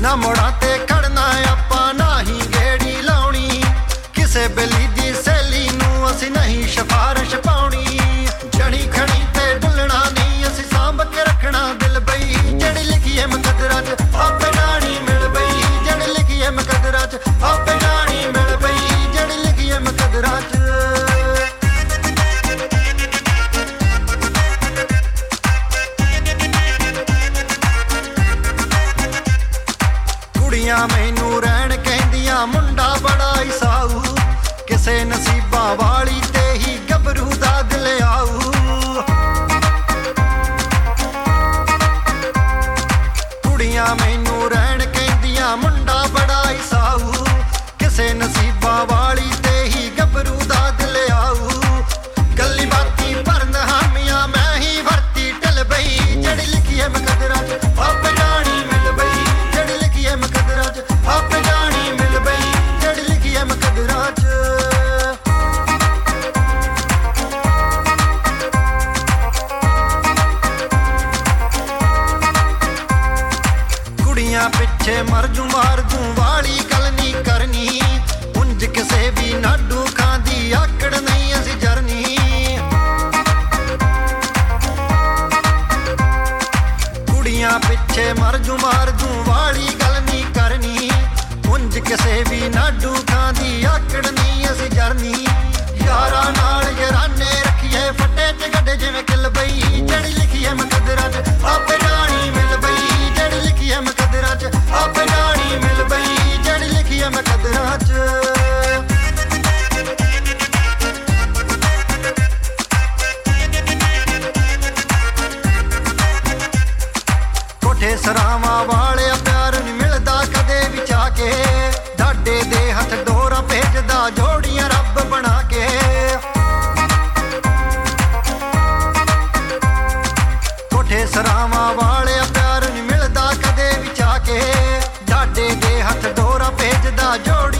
ਨਾ ਮੋੜਾਂ ਤੇ ਖੜਨਾ ਆਪਾਂ ਨਾ ਹੀ ਗੇੜੀ ਲਾਉਣੀ ਕਿਸੇ ਬਲੀ ਦੀ ਸਹੇਲੀ ਨੂੰ ਅਸੀਂ ਨਹੀਂ ਸਿਫਾਰਿਸ਼ ਪਾਉਣੀ ਜਣੀ ਖਣੀ ਤੇ ਡੁੱਲਣਾ ਨਹੀਂ ਅਸੀਂ ਸਾਂਭ ਕੇ ਰੱਖਣਾ ਦਿਲ ਬਈ ਜਿਹੜੀ ਲਿਖੀਏ ਮੁਕੱਦਰਾਂ 'ਚ ਆਪੇ ਜਾਣੀ ਮਿਲ ਬਈ ਜਿਹੜੀ ਲਿਖੀਏ ਮੁਕੱਦਰਾਂ 'ਚ ਆਪੇ ਜਾਣੀ ਮਿਲ ਬਈ ਜਿਹੜੀ ਲਿਖੀਏ ਮੁਕੱਦਰਾਂ 'ਚ ਕੁੜੀਆਂ ਮੈਨੂੰ ਰਹਿਣ ਕਹਿੰਦੀਆਂ ਮੁੰਡਾ ਬੜਾ ਹੀ ਸਾਊ ਕਿਸੇ ਨਸੀਬਾਂ ਵਾਲੀ ਤੇ ਹੀ ਗੱਭਰੂ ਦਾ ਦਿਲ ਆਊ ਕੁੜੀਆਂ ਮੈਨੂੰ ਰਹਿਣ ਕਹਿੰਦੀਆਂ ਮੁੰਡਾ ਬੜਾ ਹੀ ਸਾਊ ਕਿਸੇ ਨਸੀਬਾਂ ਵਾਲੀ ਤੇ ਹੀ ਗੱਭਰੂ ਦਾ ਦਿਲ ਆਊ ਗੱਲੀ ਬਾਤੀ ਭਰਨ ਹਾਮੀਆਂ ਮੈਂ ਹੀ ਵਰਤੀ ਢਲ ਬਈ ਜਿਹੜੀ ਲਿਖੀਏ ਮੁਕੱਦਰਾਂ 'ਚ ਆਪੇ ਜਾਣੀ ਮਿਲ ਬਈ ਜਿਹੜੀ ਲਿਖੀਏ ਮੁਕੱਦਰਾਂ 'ਚ ਆਪੇ ਜਾਣੀ ਮਿਲ ਬਈ ਜਿਹੜੀ ਲਿਖੀਏ ਮੁਕੱਦਰਾਂ 'ਚ ਕੁੜੀਆਂ ਪਿੱਛੇ ਮਰ ਜੂ ਮਾਰ ਦੂੰ ਵਾਲੀ ਗੱਲ ਨਹੀਂ ਕਰਨੀ ਉਂਝ ਕਿਸੇ ਵੀ ਨਾਡੂ ਖਾਂਦੀ ਆਕੜ ਨਹੀਂ ਅਸੀਂ ਜਰਨੀ ਕੁੜੀਆਂ ਪਿੱਛੇ ਮਰ ਜੂ ਮਾਰ ਦੂੰ ਵਾਲੀ ਗੱਲ ਨਹੀਂ ਕਰਨੀ ਉਂਝ ਕਿਸੇ ਵੀ ਨਾਡੂ ਖਾਂਦੀ ਆਕੜ ਨਹੀਂ ਅਸੀਂ ਜਰਨੀ ਯਾਰਾਂ ਨਾਲ ਯਾਰਾਨੇ ਰੱਖੀਏ ਫੱਟੇ 'ਚ ਗੱਡੇ ਜਿਵੇਂ ਕਿਲ ਬਈ ਜਿਹੜੀ ਲਿਖੀਏ ਮੁਕੱਦਰਾਂ 'ਚ ਆਪੇ ਜਾਣੀ ਮਿਲ ਬਈ ਜਿਹੜੀ ਲਿਖੀਏ ਮੁਕੱਦਰਾਂ 'ਚ ਆਪੇ ਜਾਣੀ ਮਿਲ ਬਈ ਜਿਹੜੀ ਲਿਖੀਏ ਮੁਕੱਦਰਾਂ 'ਚ ਕੋਠੇ ਸਰਾਵਾਂ ਵਾਲਿਆ ਪਿਆਰ ਨਹੀਂ ਮਿਲਦਾ ਕਦੇ ਵੀ ਚਾਹ ਕੇ ਡਾਡੇ ਦੇ ਹੱਥ ਡੋਰਾ ਭੇਜਦਾ ਜੋੜੀਆਂ ਰੱਬ ਬਣਾ ਕੇ ਕੋਠੇ ਸਰਾਵਾਂ ਵਾਲਿਆ ਪਿਆਰ ਨਹੀਂ ਮਿਲਦਾ ਕਦੇ ਵੀ ਚਾਹ ਕੇ ਡਾਡੇ ਦੇ ਹੱਥ ਡੋਰਾ ਭੇਜਦਾ ਜੋੜ